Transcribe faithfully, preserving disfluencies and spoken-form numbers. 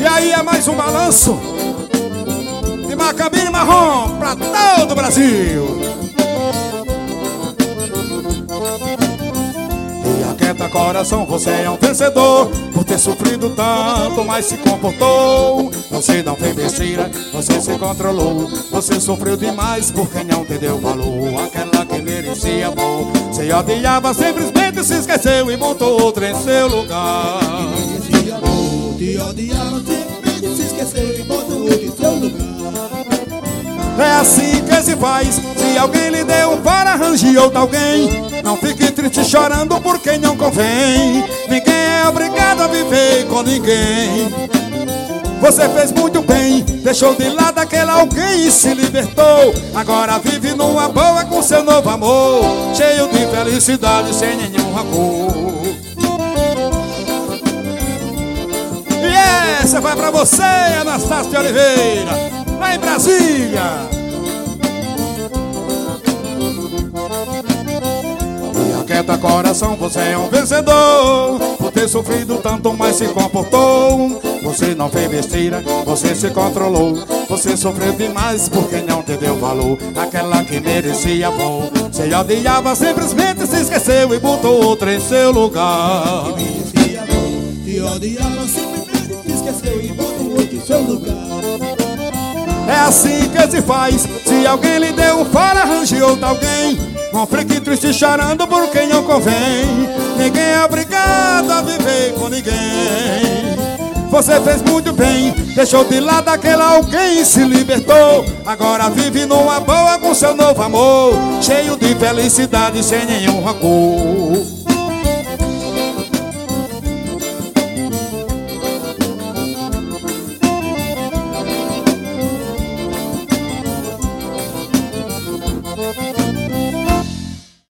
E aí é mais um balanço de Macabira e Marrom pra todo o Brasil. E aquieta coração, você é um vencedor, por ter sofrido tanto, mas se comportou. Você não fez besteira, você se controlou. Você sofreu demais porque não te deu valor. Aquela que merecia amor, você odiava, simplesmente se esqueceu e montou outra em seu lugar. Merecia amor, te odiava, simplesmente se esqueceu e montou outra em seu lugar. É assim que se faz, se alguém lhe deu um para, arranje outro alguém. Não fique triste chorando por quem não convém. Ninguém é obrigado a viver com ninguém. Você fez muito bem, deixou de lado aquele alguém e se libertou. Agora vive numa boa com seu novo amor, cheio de felicidade, sem nenhum rancor. E essa vai pra você, Anastácio Oliveira, lá em Brasília. E aquieta coração, você é um vencedor, por ter sofrido tanto, mas se comportou. Você não fez besteira, você se controlou. Você sofreu demais porque não te deu valor. Aquela que merecia amor, você odiava, simplesmente se esqueceu e botou outra em seu lugar. Que merecia amor, te odiava, simplesmente se esqueceu e botou outra em seu lugar. É assim que se faz, se alguém lhe deu um fora, arranje outro alguém. Não fique triste chorando por quem não convém. Ninguém é obrigado a viver com ninguém. Você fez muito bem, deixou de lado aquele alguém e se libertou. Agora vive numa boa com seu novo amor, cheio de felicidade, sem nenhum rancor.